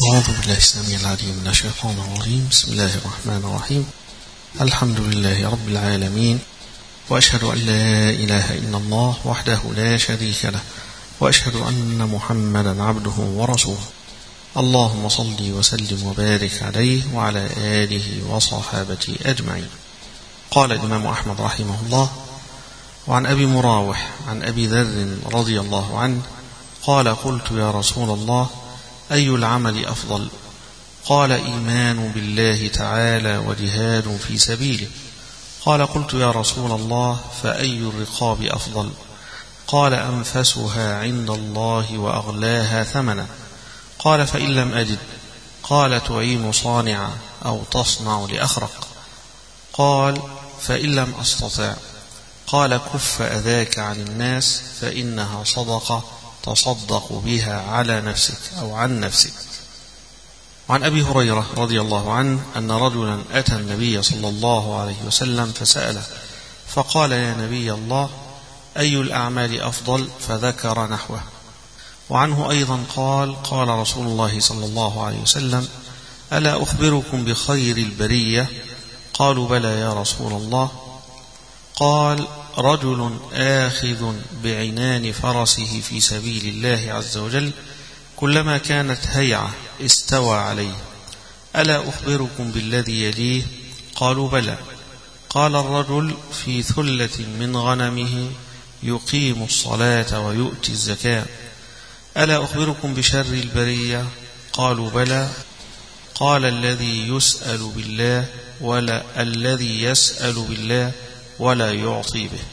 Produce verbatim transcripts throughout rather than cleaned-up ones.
أعوذ بالله السميع العليم من الشيطان الرجيم. بسم الله الرحمن الرحيم. الحمد لله رب العالمين، وأشهد أن لا إله إلا الله وحده لا شريك له، وأشهد أن محمدا عبده ورسوله. اللهم صل وسلم وبارك عليه وعلى آله وصحابته أجمعين. قال الإمام أحمد رحمه الله: وعن أبي مراوح عن أبي ذر رضي الله عنه قال: قلت يا رسول الله أي العمل أفضل؟ قال: إيمان بالله تعالى وجهاد في سبيله. قال: قلت يا رسول الله فأي الرقاب أفضل؟ قال: أنفسها عند الله وأغلاها ثمنا. قال: فإن لم أجد؟ قال: تعين صانعا أو تصنع لأخرق. قال: فإن لم أستطع؟ قال: كف أذاك عن الناس فإنها صدقة تصدق بها على نفسك أو عن نفسك. وعن أبي هريرة رضي الله عنه أن رجلا أتى النبي صلى الله عليه وسلم فسأله فقال: يا نبي الله، أي الأعمال أفضل؟ فذكر نحوه. وعنه أيضا قال: قال رسول الله صلى الله عليه وسلم: ألا أخبركم بخير البرية؟ قالوا: بلى يا رسول الله. قال: رجل آخذ بعنان فرسه في سبيل الله عز وجل، كلما كانت هيعة استوى عليه. ألا أخبركم بالذي يليه؟ قالوا: بلى. قال: الرجل في ثلة من غنمه يقيم الصلاة ويؤتي الزكاة. ألا أخبركم بشر البرية؟ قالوا: بلى. قال: الذي يسأل بالله ولا الذي يسأل بالله ولا يعطي به.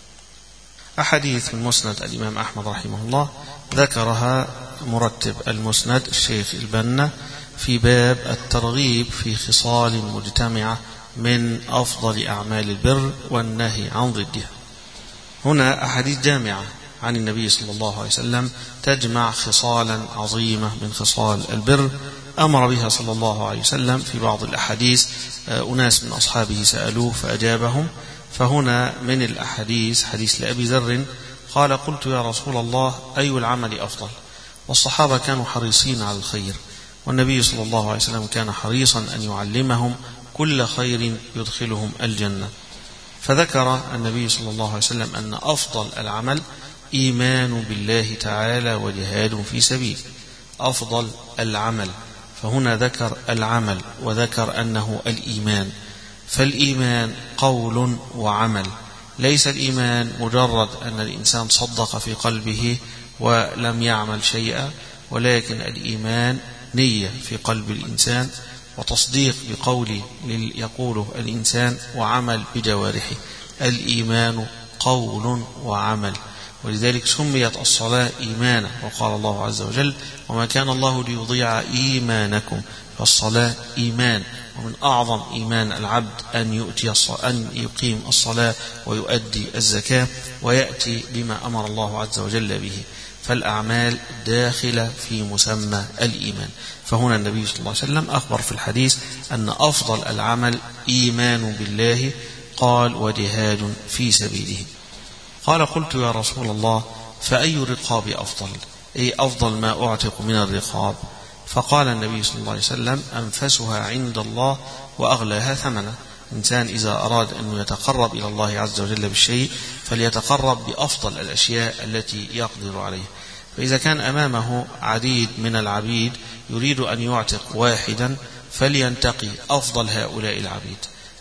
أحاديث من مسند الإمام أحمد رحمه الله ذكرها مرتب المسند الشيخ البنا في باب الترغيب في خصال مجتمعة من أفضل أعمال البر والنهي عن ضدها. هنا أحاديث جامعة عن النبي صلى الله عليه وسلم تجمع خصالا عظيمة من خصال البر أمر بها صلى الله عليه وسلم. في بعض الأحاديث أناس من أصحابه سألوه فأجابهم. فهنا من الأحاديث حديث لأبي ذر قال: قلت يا رسول الله أي العمل أفضل؟ والصحابة كانوا حريصين على الخير، والنبي صلى الله عليه وسلم كان حريصا أن يعلمهم كل خير يدخلهم الجنة. فذكر النبي صلى الله عليه وسلم أن أفضل العمل إيمان بالله تعالى وجهاد في سبيله. أفضل العمل، فهنا ذكر العمل وذكر أنه الإيمان. فالإيمان قول وعمل، ليس الإيمان مجرد أن الإنسان صدق في قلبه ولم يعمل شيئا، ولكن الإيمان نية في قلب الإنسان وتصديق بقول يقوله الإنسان وعمل بجوارحه. الإيمان قول وعمل، ولذلك سميت الصلاة إيمانا، وقال الله عز وجل: وما كان الله ليضيع إيمانكم. فالصلاة إيمان، ومن أعظم إيمان العبد أن يؤتي أن يقيم الصلاة ويؤدي الزكاة ويأتي بما أمر الله عز وجل به. فالأعمال داخلة في مسمى الإيمان. فهنا النبي صلى الله عليه وسلم أخبر في الحديث أن أفضل العمل إيمان بالله، قال: وجهاد في سبيله. قال: قلت يا رسول الله فأي الرقاب أفضل؟ أي أفضل ما أعتق من الرقاب؟ فقال النبي صلى الله عليه وسلم: أنفسها عند الله وأغلاها ثمنا. إنسان إذا أراد أن يتقرب إلى الله عز وجل بالشيء فليتقرب بأفضل الأشياء التي يقدر عليها. فإذا كان أمامه عديد من العبيد يريد أن يعتق واحدا فلينتقي أفضل هؤلاء العبيد.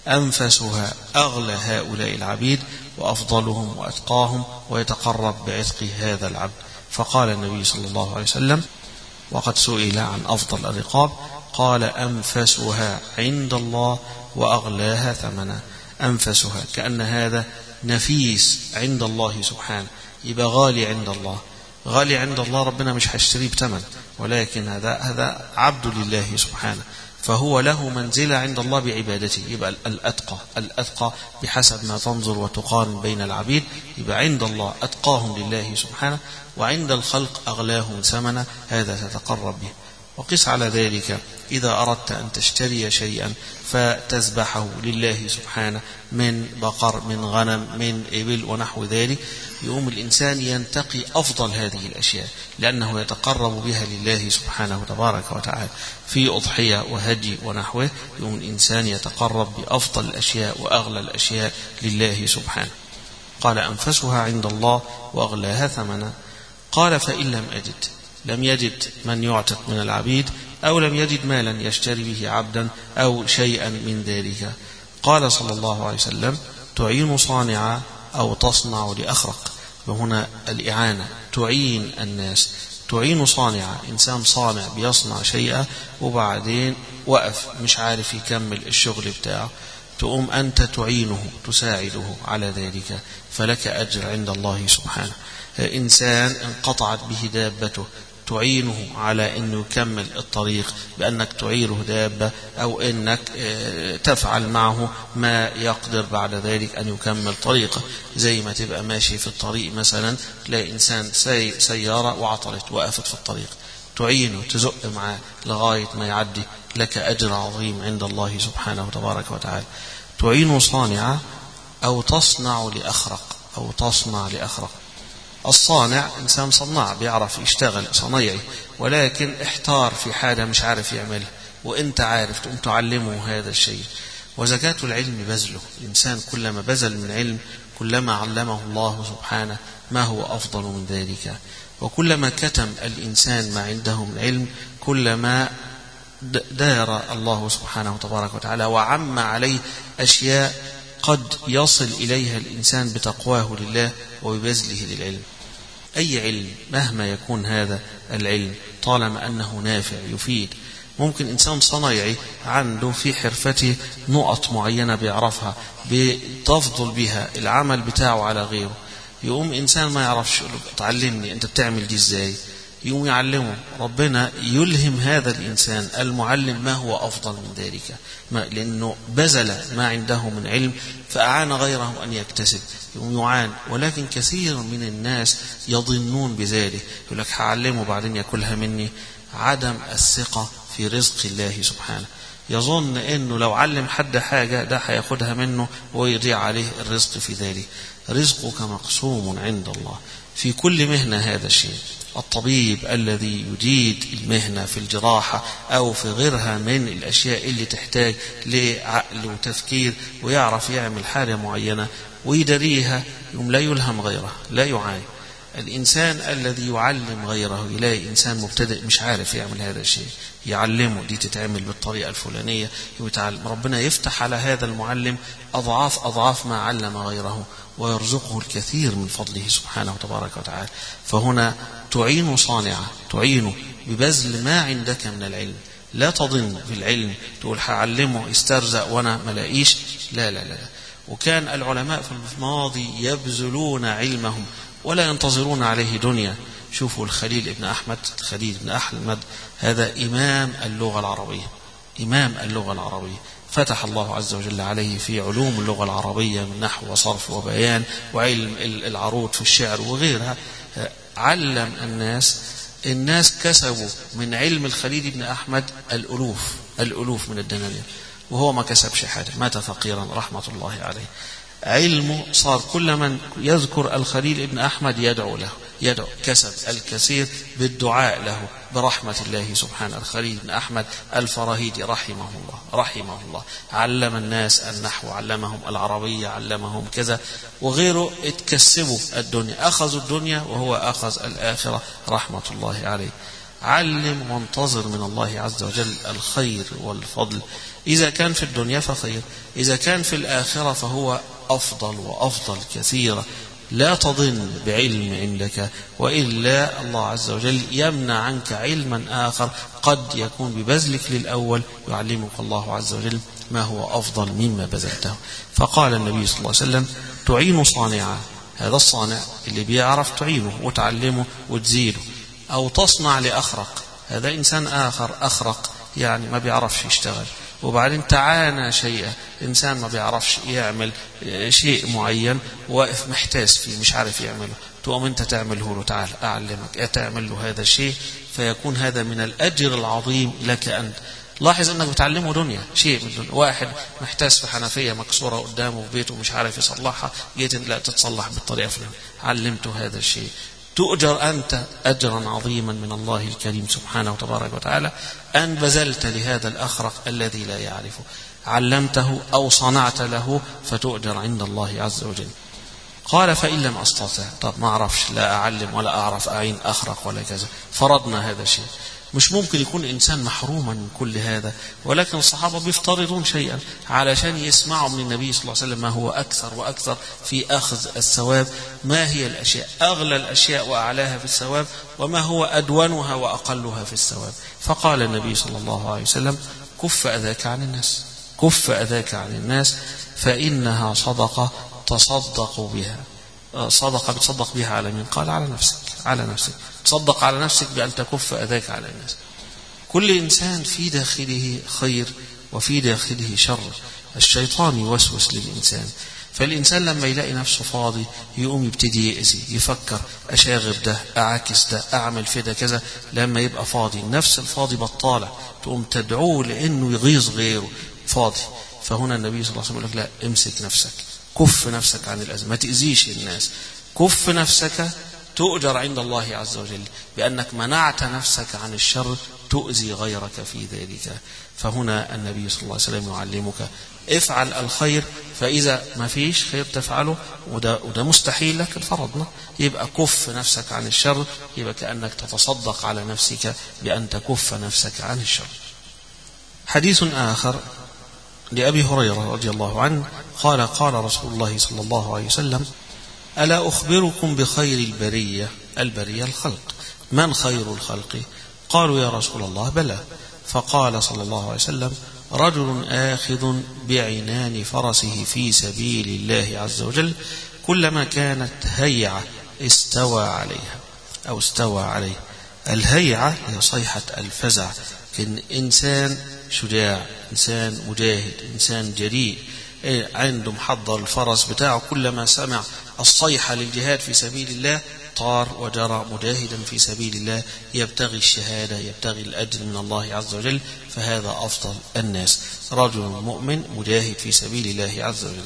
أنفسها أغلى هؤلاء العبيد وأفضلهم وأتقاهم، ويتقرب بعتق هذا العبد. فقال النبي صلى الله عليه وسلم وقد سئل عن أفضل الرقاب قال: أنفسها عند الله وأغلاها ثمنا. أنفسها كأن هذا نفيس عند الله سبحانه، يبقى غالي عند الله. غالي عند الله ربنا مش هيشتريه بثمن، ولكن هذا هذا عبد لله سبحانه، فهو له منزلة عند الله بعبادته. يبقى الأتقى الأتقى بحسب ما تنظر وتقارن بين العبيد، يبقى عند الله أتقاهم لله سبحانه، وعند الخلق أغلاهم ثمنا، هذا تتقرب به. وقس على ذلك إذا أردت أن تشتري شيئا فتذبحه لله سبحانه من بقر من غنم من إبل ونحو ذلك، يقوم الإنسان ينتقي أفضل هذه الأشياء لأنه يتقرب بها لله سبحانه تبارك وتعالى في أضحية وهدي ونحوه. يقوم الإنسان يتقرب بأفضل الأشياء وأغلى الأشياء لله سبحانه. قال أنفسها عند الله وأغلاها ثمنا. قال فإن لم أجد، لم يجد من يعتق من العبيد أو لم يجد مالا يشتري به عبدا أو شيئا من ذلك. قال صلى الله عليه وسلم تعين صانعا أو تصنع لأخرق. وهنا الإعانة تعين الناس، تعين صانعا، إنسان صانع بيصنع شيئا وبعدين وقف مش عارف يكمل الشغل بتاعه، تقوم أنت تعينه تساعده على ذلك فلك أجر عند الله سبحانه. إنسان انقطعت به دابته تعينه على أنه يكمل الطريق بأنك تعيره دابة أو أنك تفعل معه ما يقدر بعد ذلك أن يكمل طريقه. زي ما تبقى ماشي في الطريق مثلا تلاقي إنسان سي سيارة وعطلت وقفت في الطريق، تعينه تزق معه لغاية ما يعدي، لك أجر عظيم عند الله سبحانه وتبارك وتعالى. تعين صانعا أو تصنع لأخرق أو تصنع لأخرق. الصانع إنسان صناع بيعرف يشتغل صنيعي ولكن احتار في حاجة مش عارف يعملها وانت عارف تقوم تعلمه هذا الشيء. وزكاة العلم بذله، الإنسان كلما بذل من علم كلما علمه الله سبحانه ما هو أفضل من ذلك، وكلما كتم الإنسان ما عنده من علم كلما دار الله سبحانه وتبارك وتعالى وعم عليه أشياء قد يصل إليها الإنسان بتقواه لله وببذله للعلم. أي علم مهما يكون هذا العلم طالما أنه نافع يفيد. ممكن إنسان صنايعي عنده في حرفته نقط معينة بيعرفها بتفضل بها العمل بتاعه على غيره، يقوم إنسان ما يعرفش تعلمني أنت بتعمل دي إزاي، يقوم يعلمه. ربنا يلهم هذا الإنسان المعلم ما هو أفضل من ذلك، ما لأنه بذل ما عنده من علم فأعان غيره أن يكتسب، يقوم يعان. ولكن كثير من الناس يظنون بذلك، يقول لك هعلمه بعدين يأكلها مني. عدم الثقة في رزق الله سبحانه، يظن أنه لو علم حد حاجة ده هياخدها منه ويضيع عليه الرزق في ذلك. رزقك مقسوم عند الله في كل مهنة. هذا الشيء الطبيب الذي يجيد المهنة في الجراحة أو في غيرها من الأشياء اللي تحتاج لعقل وتفكير ويعرف يعمل حاجة معينة ويدريها، يوم لا يلهم غيره لا يعاني. الإنسان الذي يعلم غيره يلاقي إنسان مبتدئ مش عارف يعمل هذا الشيء يعلمه دي تتعمل بالطريقة الفلانية يتعلم، ربنا يفتح على هذا المعلم أضعاف أضعاف ما علم غيره ويرزقه الكثير من فضله سبحانه وتبارك وتعالى. فهنا تعين صانعا، تعين ببذل ما عندك من العلم. لا تظن في العلم تقول هعلمه يسترزق وانا ملاقيش، لا لا لا. وكان العلماء في الماضي يبذلون علمهم ولا ينتظرون عليه دنيا. شوفوا الخليل ابن أحمد، الخليل ابن أحمد هذا إمام اللغة العربية، إمام اللغة العربية، فتح الله عز وجل عليه في علوم اللغة العربية من نحو وصرف وبيان وعلم العروض في الشعر وغيرها. علم الناس، الناس كسبوا من علم الخليل ابن أحمد الألوف الألوف من الدنانير وهو ما كسبش حاجة، مات فقيرا رحمة الله عليه. علمه صار كل من يذكر الخليل ابن أحمد يدعو له، يدعو، كسب الكثير بالدعاء له برحمة الله سبحانه. الخليل بن أحمد الفراهيدي رحمه الله رحمه الله علم الناس النحو، علمهم العربية، علمهم كذا وغيره، اتكسبوا الدنيا، أخذوا الدنيا وهو أخذ الآخرة رحمة الله عليه. علم وانتظر من الله عز وجل الخير والفضل، إذا كان في الدنيا فخير، إذا كان في الآخرة فهو أفضل وأفضل كثيرا. لا تظن بعلم عندك وإلا الله عز وجل يمنع عنك علما آخر قد يكون ببذلك للأول يعلمك الله عز وجل ما هو أفضل مما بذلته. فقال النبي صلى الله عليه وسلم تعين صانعا، هذا الصانع اللي بيعرف تعينه وتعلمه وتزيده. أو تصنع لأخرق، هذا إنسان آخر أخرق يعني ما بيعرفش يشتغل وبعدين تعانى شيئا، إنسان ما بيعرفش يعمل شيء معين واقف محتاس فيه مش عارف يعمله، تقوم أنت تعمله له، تعال أعلمك تعمل له هذا الشيء، فيكون هذا من الأجر العظيم لك أنت. لاحظ انك بتعلمه دنيا، شيء من الدنيا. واحد محتاس في حنفية مكسورة قدامه في بيته مش عارف يصلحها، جيت لا تتصلح بالطريقة فلان، علمته هذا الشيء، تؤجر أنت أجرا عظيما من الله الكريم سبحانه وتبارك وتعالى أن بذلت لهذا الأخرق الذي لا يعرفه، علمته أو صنعت له، فتؤجر عند الله عز وجل. قال فإن لم أستطع، طب ما أعرفش، لا أعلم ولا أعرف أعين أخرق ولا كذا، فرضنا هذا الشيء، مش ممكن يكون إنسان محروما من كل هذا، ولكن الصحابة بيفترضون شيئا علشان يسمعوا من النبي صلى الله عليه وسلم ما هو أكثر وأكثر في أخذ الثواب، ما هي الأشياء أغلى الأشياء وأعلاها في الثواب، وما هو أدونها وأقلها في الثواب. فقال النبي صلى الله عليه وسلم كف أذاك عن الناس، كف أذاك عن الناس فإنها صدقة تصدق بها. صدقة بتصدق بها على من؟ قال على نفسك، على نفسك، تصدق على نفسك بأن تكف أذاك على الناس. كل إنسان في داخله خير وفي داخله شر، الشيطان يوسوس للإنسان، فالإنسان لما يلاقي نفسه فاضي يقوم يبتدي يأذي، يفكر أشاغب ده، أعاكس ده، أعمل في ده كذا. لما يبقى فاضي، النفس الفاضي بطالة، تقوم تدعوه لأنه يغيظ غيره فاضي. فهنا النبي صلى الله عليه وسلم يقول لك لا، امسك نفسك، كف نفسك عن الأذى، ما تأذيش الناس، كف نفسك، تؤجر عند الله عز وجل بأنك منعت نفسك عن الشر، تؤذي غيرك في ذلك. فهنا النبي صلى الله عليه وسلم يعلمك افعل الخير، فإذا ما فيش خير تفعله وده, وده مستحيل لك فرضنا، يبقى كف نفسك عن الشر، يبقى كأنك تتصدق على نفسك بأن تكف نفسك عن الشر. حديث آخر لأبي هريرة رضي الله عنه قال قال رسول الله صلى الله عليه وسلم ألا أخبركم بخير البرية؟ البرية الخلق. من خير الخلق؟ قالوا يا رسول الله بلى. فقال صلى الله عليه وسلم رجل آخذ بعنان فرسه في سبيل الله عز وجل، كلما كانت هيعة استوى عليها أو استوى عليه. الهيعة هي صيحة الفزع، كان إنسان شجاع، إنسان مجاهد، إنسان جريء، عنده محضر الفرس بتاعه، كلما سمع الصيحة للجهاد في سبيل الله طار وجرى مجاهدا في سبيل الله، يبتغي الشهادة، يبتغي الأجر من الله عز وجل، فهذا أفضل الناس، رجل مؤمن مجاهد في سبيل الله عز وجل.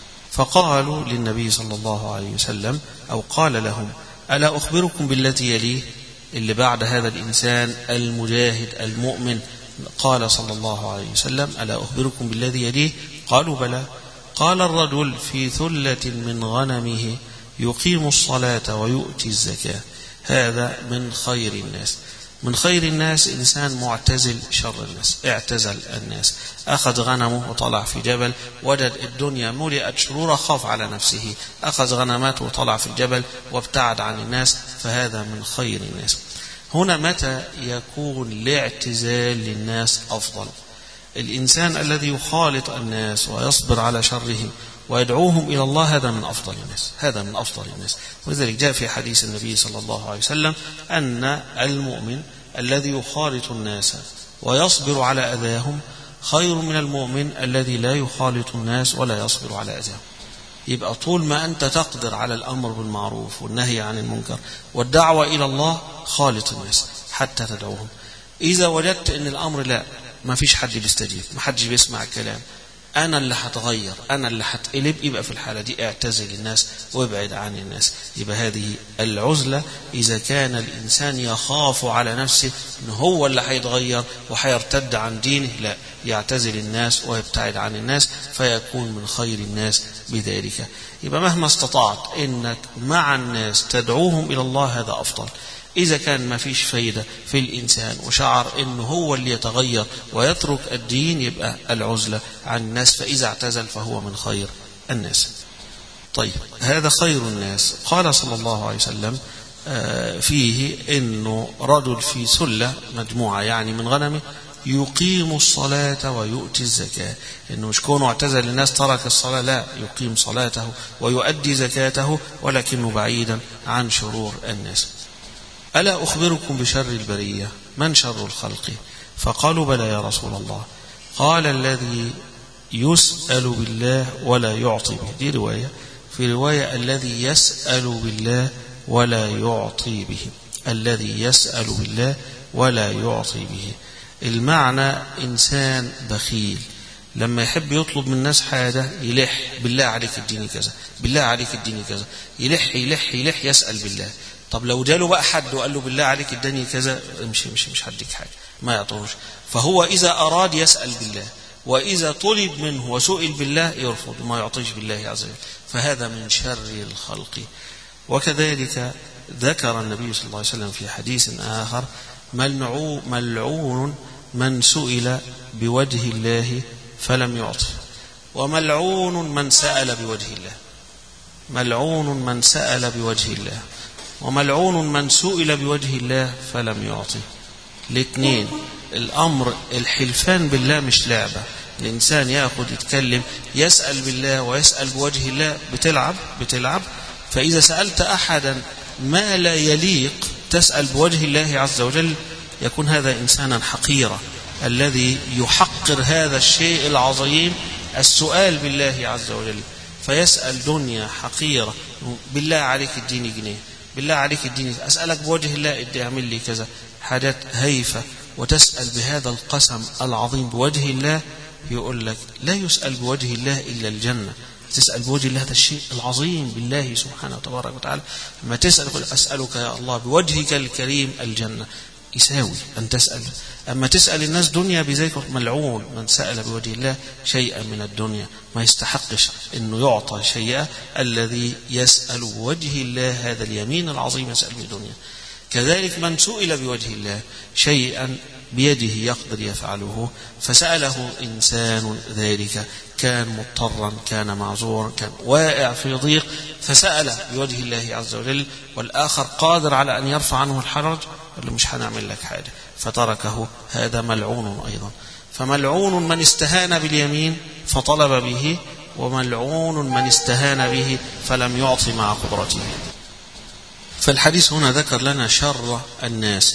فقالوا للنبي صلى الله عليه وسلم أو قال لهم ألا أخبركم بالتي يليه، اللي بعد هذا الإنسان المجاهد المؤمن؟ قال صلى الله عليه وسلم ألا أخبركم بالذي يليه؟ قالوا بلى. قال الرجل في ثلة من غنمه يقيم الصلاة ويؤتي الزكاة، هذا من خير الناس. من خير الناس إنسان معتزل شر الناس، اعتزل الناس، أخذ غنمه وطلع في جبل، وجد الدنيا ملئت شرورا، خاف على نفسه، أخذ غنماته وطلع في الجبل وابتعد عن الناس، فهذا من خير الناس. هنا متى يكون الاعتزال للناس أفضل؟ الإنسان الذي يخالط الناس ويصبر على شرهم ويدعوهم إلى الله، هذا من أفضل الناس، هذا من أفضل الناس. ولذلك جاء في حديث النبي صلى الله عليه وسلم أن المؤمن الذي يخالط الناس ويصبر على أذاهم خير من المؤمن الذي لا يخالط الناس ولا يصبر على أذاهم. يبقى طول ما أنت تقدر على الأمر بالمعروف والنهي عن المنكر والدعوة إلى الله، خالط الناس حتى تدعوهم. إذا وجدت أن الأمر لا، ما فيش حد بيستجيب، ما حدش بيسمع الكلام، أنا اللي هتغير، أنا اللي هتقلب، يبقى في الحالة دي اعتزل الناس وابعد عن الناس. يبقى هذه العزلة إذا كان الإنسان يخاف على نفسه أنه هو اللي هيتغير وهيرتد عن دينه، لا، يعتزل الناس ويبتعد عن الناس، فيكون من خير الناس بذلك. يبقى مهما استطعت إنك مع الناس تدعوهم إلى الله، هذا أفضل. إذا كان ما فيش فايدة في الإنسان وشعر إنه هو اللي يتغير ويترك الدين، يبقى العزلة عن الناس، فإذا اعتزل فهو من خير الناس. طيب، هذا خير الناس. قال صلى الله عليه وسلم فيه إنه رجل في سلة مجموعة يعني من غنمه يقيم الصلاة ويؤتي الزكاة، إنه مش كونه اعتزل الناس ترك الصلاة، لا، يقيم صلاته ويؤدي زكاته ولكنه بعيدا عن شرور الناس. ألا أخبركم بشر البرية؟ من شر الخلق؟ فقالوا بلى يا رسول الله. قال الذي يسأل بالله ولا يعطي به. دي رواية. في رواية الذي يسأل بالله ولا يعطي به، الذي يسأل بالله ولا يعطي به. المعنى إنسان بخيل لما يحب يطلب من الناس حاجة يلح بالله عليك اديني كذا، بالله عليك اديني كذا، يلح يلح يلح يسأل بالله. طب لو جاله بقى حد وقال له بالله عليك اديني كذا، امشي امشي مش هديك حاجة، ما يعطوش. فهو إذا أراد يسأل بالله، وإذا طلب منه وسئل بالله يرفض ما يعطيش بالله عز وجل، فهذا من شر الخلق. وكذلك ذكر النبي صلى الله عليه وسلم في حديث آخر: ملعون من سئل بوجه الله فلم يعطه، وملعون من سأل بوجه الله. ملعون من سأل بوجه الله، وملعون من سئل بوجه الله فلم يعطه. الاثنين الأمر الحلفان بالله مش لعبة. الإنسان يأخذ يتكلم يسأل بالله ويسأل بوجه الله، بتلعب بتلعب. فإذا سألت أحدا ما لا يليق تسأل بوجه الله عز وجل، يكون هذا إنسانا حقيرا، الذي يحقر هذا الشيء العظيم السؤال بالله عز وجل. فيسأل دنيا حقيرة، بالله عليك اديني جنيه، بالله عليك اديني، أسألك بوجه الله ادي اعمل لي كذا، حاجات هيفة. وتسأل بهذا القسم العظيم بوجه الله، يقول لك لا يسأل بوجه الله إلا الجنة. تسأل بوجه الله هذا الشيء العظيم بالله سبحانه وتبارك وتعالى. لما تسأل قل أسألك يا الله بوجهك الكريم الجنة، يساوي أن تسأل. أما تسأل الناس دنيا بذلك، ملعون من سأل بوجه الله شيئا من الدنيا، ما يستحقش أنه يعطى شيئا. الذي يسأل بوجه الله هذا اليمين العظيم يسأل بالدنيا. كذلك من سئل بوجه الله شيئا بيده يقدر يفعله فسأله إنسان ذلك، كان مضطرا، كان معذورا، كان واقع في ضيق، فسأل بوجه الله عز وجل، والآخر قادر على أن يرفع عنه الحرج، قال له مش هنعمل لك حاجة، فتركه. هذا ملعون أيضا. فملعون من استهان باليمين فطلب به، وملعون من استهان به فلم يعط مع قدرته. فالحديث هنا ذكر لنا شر الناس،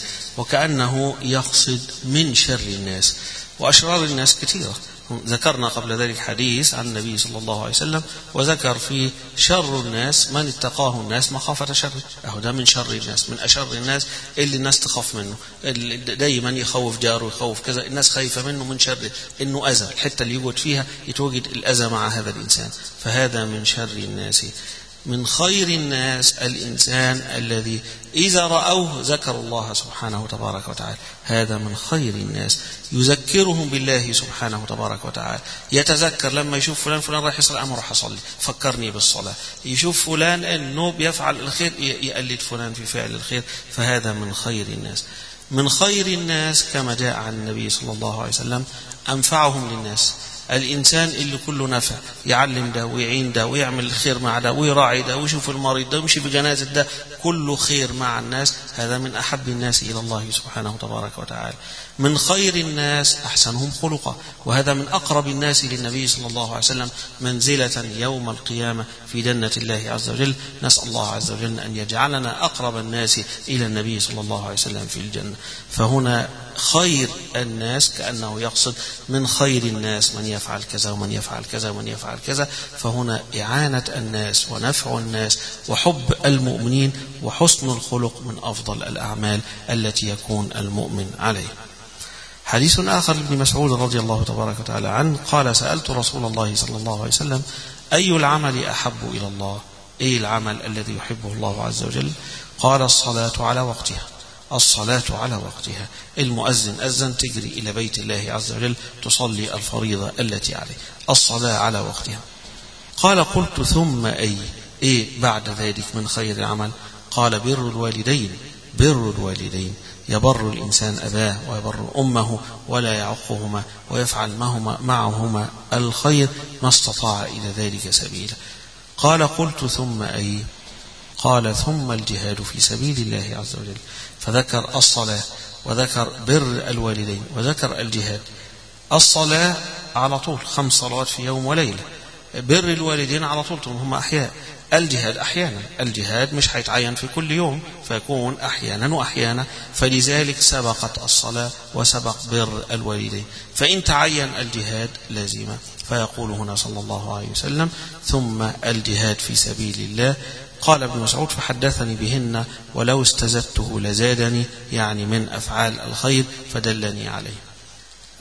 وكأنه يقصد من شر الناس. وأشرار الناس كثيرة، ذكرنا قبل ذلك حديث عن النبي صلى الله عليه وسلم، وذكر في شر الناس من اتقاه الناس مخافة شره. أهو ده من شر الناس، من أشر الناس اللي الناس تخاف منه، اللي دايما يخوف جاره، يخوف كذا، الناس خايفة منه من شره، إنه أذى، الحتة اللي يوجد فيها يتوجد الأذى مع هذا الإنسان، فهذا من شر الناس. من خير الناس الإنسان الذي إذا رأوه ذكروا الله سبحانه وتبارك وتعالى، هذا من خير الناس. يذكرهم بالله سبحانه وتبارك وتعالى، يتذكر لما يشوف فلان فلان راح يصلي، أمر راح أصلي، فكرني بالصلاة. يشوف فلان أنه بيفعل الخير يقلد فلان في فعل الخير، فهذا من خير الناس. من خير الناس كما جاء عن النبي صلى الله عليه وسلم أنفعهم للناس، الإنسان اللي كله نفع، يعلم ده ويعين ده ويعمل الخير مع ده ويراعي ده ويشوف المريض ده ويمشي بجنازة ده، كله خير مع الناس، هذا من أحب الناس إلى الله سبحانه وتبارك وتعالى. من خير الناس أحسنهم خلقا، وهذا من أقرب الناس للنبي صلى الله عليه وسلم منزلة يوم القيامة في جنة الله عز وجل. نسأل الله عز وجل أن يجعلنا أقرب الناس إلى النبي صلى الله عليه وسلم في الجنة. فهنا خير الناس كأنه يقصد من خير الناس من يفعل كذا ومن يفعل كذا ومن يفعل كذا، فهنا إعانة الناس ونفع الناس وحب المؤمنين وحسن الخلق من أفضل الأعمال التي يكون المؤمن عليه. حديث آخر لابن مسعود رضي الله تبارك وتعالى عنه قال: سألت رسول الله صلى الله عليه وسلم أي العمل أحب إلى الله؟ أي العمل الذي يحبه الله عز وجل؟ قال: الصلاة على وقتها. الصلاة على وقتها، المؤذن أذن تجري إلى بيت الله عز وجل تصلي الفريضة التي عليه، الصلاة على وقتها. قال: قلت ثم أي؟ إيه بعد ذلك من خير العمل؟ قال: بر الوالدين. بر الوالدين، يبر الإنسان أباه ويبر أمه ولا يعقهما ويفعل معهما, معهما الخير ما استطاع إلى ذلك سبيلا. قال: قلت ثم أي؟ قال: ثم الجهاد في سبيل الله عز وجل. فذكر الصلاة وذكر بر الوالدين وذكر الجهاد. الصلاة على طول خمس صلوات في يوم وليلة، بر الوالدين على طول هم أحياء، الجهاد أحيانا، الجهاد مش هيتعين في كل يوم فيكون أحيانا وأحيانا، فلذلك سبقت الصلاة وسبق بر الوالدين. فإن تعين الجهاد لازمة، فيقول هنا صلى الله عليه وسلم: ثم الجهاد في سبيل الله. قال ابن مسعود: فحدثني بهن ولو استزدته لزادني، يعني من أفعال الخير فدلني عليه.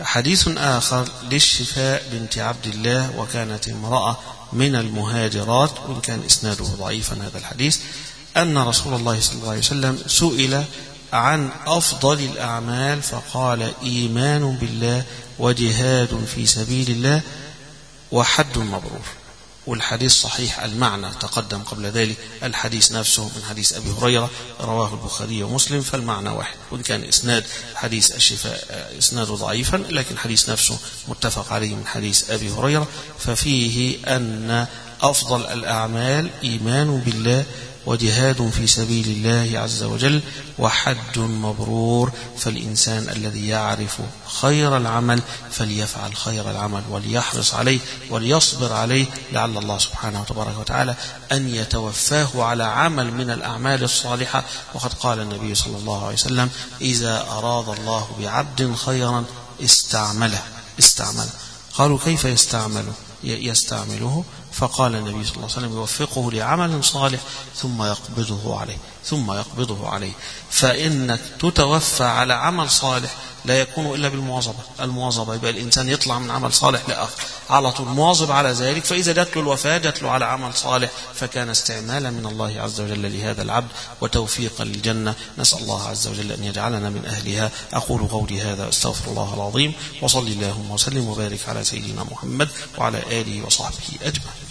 حديث آخر للشفاء بنت عبد الله، وكانت امرأة من المهاجرات، وإن كان إسناده ضعيفا هذا الحديث، أن رسول الله صلى الله عليه وسلم سئل عن أفضل الأعمال فقال: إيمان بالله وجهاد في سبيل الله وحج مبرور. والحديث صحيح المعنى، تقدم قبل ذلك الحديث نفسه من حديث أبي هريرة رواه البخاري ومسلم، فالمعنى واحد. وإن كان إسناد حديث الشفاء إسناده ضعيفا، لكن حديث نفسه متفق عليه من حديث أبي هريرة، ففيه أن أفضل الأعمال إيمان بالله وجهاد في سبيل الله عز وجل وحج مبرور. فالإنسان الذي يعرف خير العمل فليفعل خير العمل وليحرص عليه وليصبر عليه، لعل الله سبحانه وتبارك وتعالى أن يتوفاه على عمل من الأعمال الصالحة. وقد قال النبي صلى الله عليه وسلم: إذا أراد الله بعبد خيرا استعمله استعمله قالوا: كيف يستعمله؟ يستعمله فقال النبي صلى الله عليه وسلم: يوفقه لعمل صالح ثم يقبضه عليه ثم يقبضه عليه. فإنك تتوفى على عمل صالح لا يكون إلا بالمواظبة. المواظبة يبقى الإنسان يطلع من عمل صالح لآخر على طول مواظب على ذلك، فإذا جات له الوفاة جات له على عمل صالح، فكان استعمالا من الله عز وجل لهذا العبد وتوفيقا للجنة. نسأل الله عز وجل أن يجعلنا من أهلها. أقول قولي هذا أستغفر الله العظيم، وصلي اللهم وسلم وبارك على سيدنا محمد وعلى آله وصحبه أجمعين.